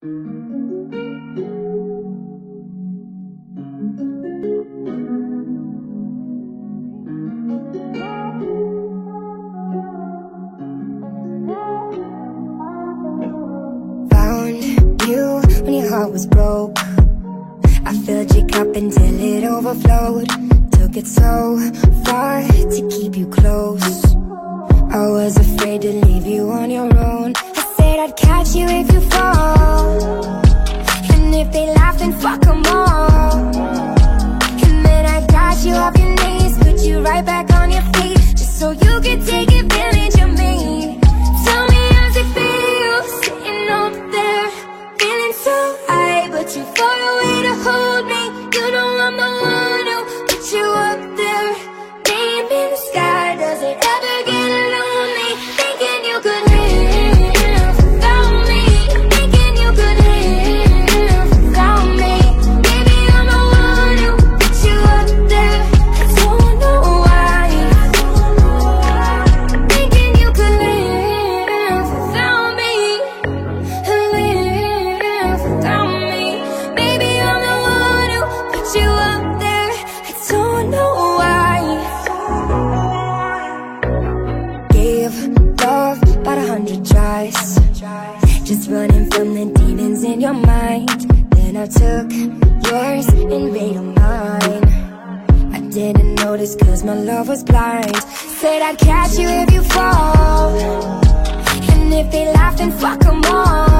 Found you when your heart was broke. I filled your cup until it overflowed. Took it so far to keep you close. I was afraid to leave you on your own. I said I'd catch you if you fall, and if they laugh then fuck them all. And then I got you off your knees, put you right back on your feet, just so you could take advantage of me. Tell me how's it feel, sitting up there, feeling so high, but too far away to hold me. You know I'm the one who put you up there. Name in the sky, does it ever get lonely? Thinking you could live without me, thinking you could live without me. Baby, I'm the one who put you up there. I don't know why. Thinking you could live without me, live without me. Baby, I'm the one who put you up there. I don't know why. Gave love about 100 tries, just running from the demons in your mind. Then I took yours and made them mine. I didn't notice cause my love was blind. Said I'd catch you if you fall, and if they laugh then fuck them all.